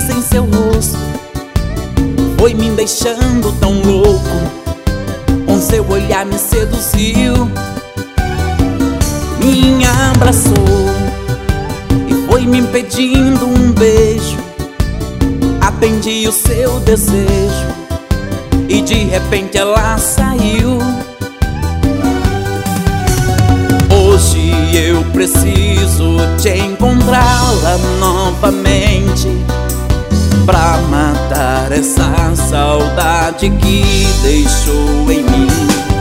sorriso em seu rosto foi me deixando tão louco. Com seu olhar me seduziu, me abraçou e foi me pedindo um beijo. Atendi o seu desejo e de repente ela saiu. Hoje eu preciso te encontrá-la novamente pra matar essa saudade que deixou em mim.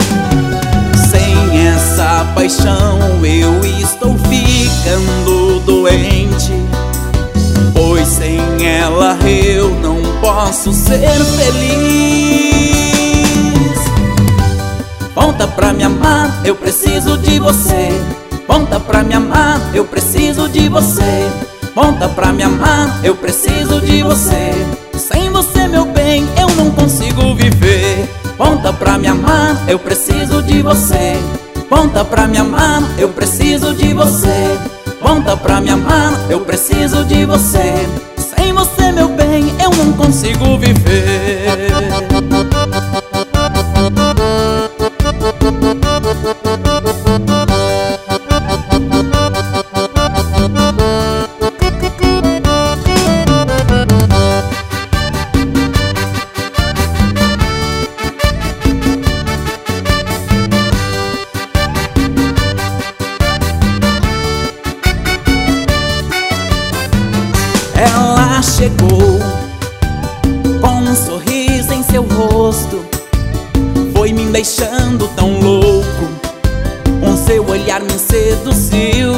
Sem essa paixão eu estou ficando doente, pois sem ela eu não posso ser feliz. Volta pra me amar, eu preciso de você. Volta pra me amar, eu preciso de você. Volta pra me amar, eu preciso de você. Sem você, meu bem, eu não consigo viver. Volta pra me amar, eu preciso de você. Volta pra me amar, eu preciso de você. Volta pra me amar, eu preciso de você. Sem você, meu bem, eu não consigo viver. Ela chegou com um sorriso em seu rosto, foi me deixando tão louco. Com seu olhar me seduziu,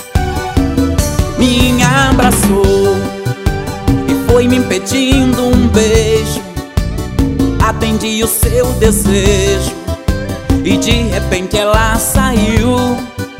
me abraçou e foi me pedindo um beijo. Atendi o seu desejo e de repente ela saiu.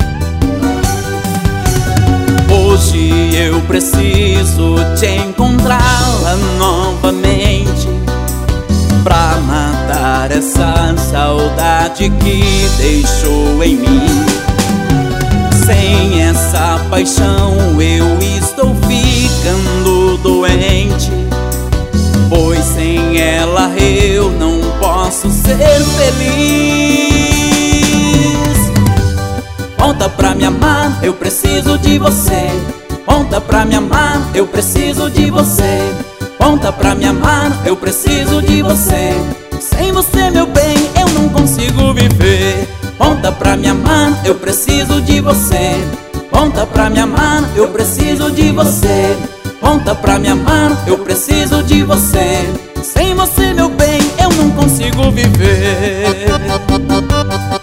Hoje eu preciso te encontrá-la novamente pra matar essa saudade que deixou em mim. Sem essa paixão eu estou ficando doente, pois sem ela eu não posso ser feliz. Volta pra me amar, eu preciso de você. Volta pra me amar, eu preciso de você. Volta pra me amar, eu preciso de você. Sem você, meu bem, eu não consigo viver. Volta pra me amar, eu preciso de você. Volta pra me amar, eu preciso de você. Volta pra me amar, eu preciso de você. Sem você, meu bem, eu não consigo viver.